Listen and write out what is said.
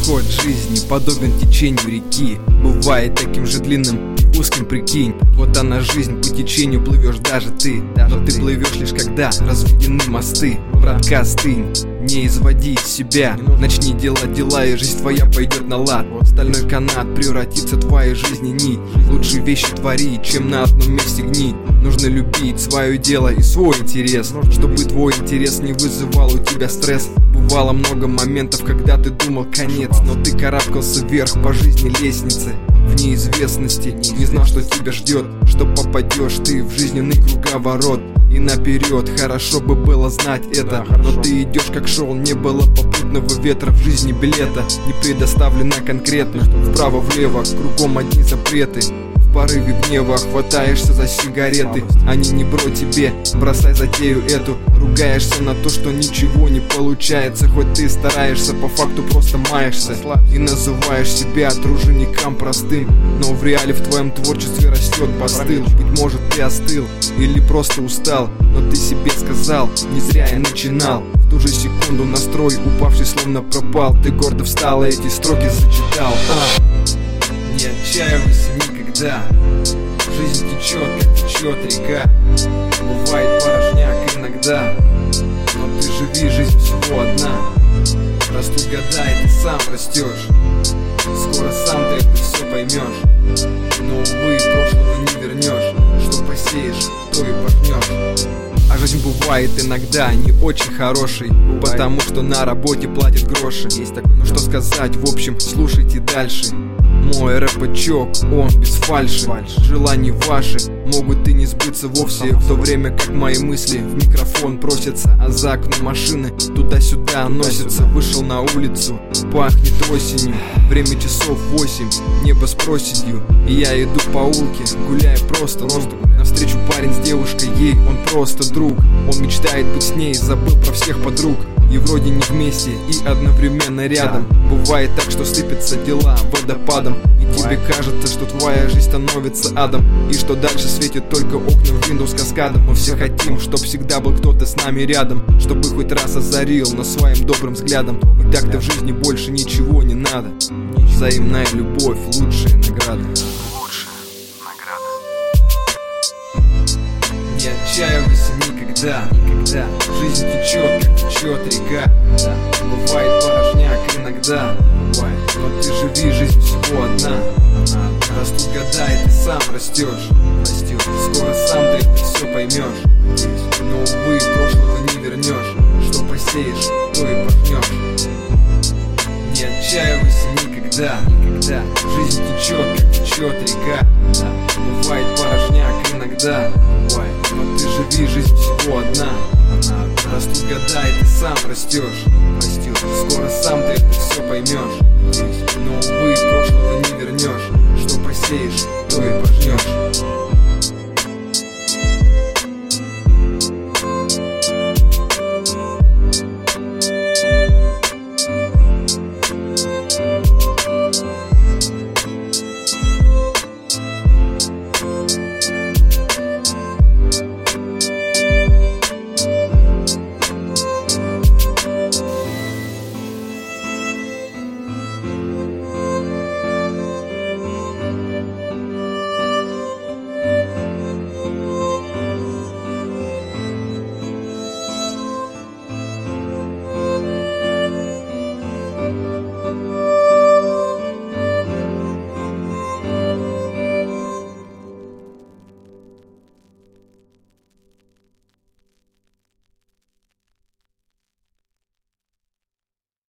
ход жизни подобен течению реки. Бывает таким же длинным и узким, прикинь. Вот она жизнь, по течению плывешь даже ты. Но ты плывешь лишь когда разведены мосты. Братка, остынь, не изводи из себя. Начни делать дела, и жизнь твоя пойдет на лад. Стальной канат превратится в твоей жизни нить. Лучше вещи твори, чем на одном месте гнить. Нужно любить свое дело и свой интерес, чтобы твой интерес не вызывал у тебя стресс. Бывало много моментов, когда ты думал конец, но ты карабкался вверх по жизни лестницы. В неизвестности, не знал, что тебя ждет, что попадешь ты в жизненный круговорот. И наперед, хорошо бы было знать это, но ты идешь как шел, не было попутного ветра. В жизни билета не предоставлено конкретно. Вправо-влево, кругом одни запреты. В порыве гнева хватаешься за сигареты. Они не бро тебе, бросай затею эту. Ругаешься на то, что ничего не получается. Хоть ты стараешься, по факту просто маешься. И называешь себя тружеником простым, но в реале в твоем творчестве растет постыл. Быть может, ты остыл или просто устал, но ты себе сказал, не зря я начинал. В ту же секунду настрой упавший словно пропал. Ты гордо встал и эти строки зачитал. Не отчаивайся никогда, жизнь течет, как течет река. Бывает порожняк иногда, но ты живи, жизнь всего одна. Растут года, и ты сам растешь. Скоро сам ты это все поймешь. Но, увы, прошлого не вернешь. Что посеешь, то и пожнешь. А жизнь бывает иногда не очень хорошей, потому что на работе платят гроши. Ну что сказать, в общем, слушайте дальше. Мой рэпачок, он без фальши. Желания ваши могут и не сбыться вовсе, в то время как мои мысли в микрофон просятся, а за окном машины туда-сюда носятся. Вышел на улицу, пахнет осенью, время часов 8, небо с проседью. И я иду по улке, гуляя просто. Навстречу парень с девушкой, ей он просто друг. Он мечтает быть с ней, забыл про всех подруг. И вроде не вместе, и одновременно рядом. Бывает так, что сыпятся дела водопадом, и тебе кажется, что твоя жизнь становится адом, и что дальше светит только окна в Windows каскадом. Мы все хотим, чтоб всегда был кто-то с нами рядом, чтобы хоть раз озарил нас своим добрым взглядом. И так-то в жизни больше ничего не надо. Взаимная любовь — лучшая награда. Не отчаивайся никогда, жизнь течет, как течет река. Бывает порожняк иногда, но ты живи, жизнь всего одна. Растут года, и ты сам растешь. Скоро сам ты это все поймешь. Но, увы, прошлого не вернешь. Что посеешь, то и пожнешь. Не отчаивайся никогда, жизнь течет, как течет река. Бывает порожняк иногда, но ты живи, жизнь всего одна. Растут года, и ты сам растешь. Скоро сам ты это все поймешь. Но, увы, прошлого не вернешь. Что посеешь, то и пожнешь.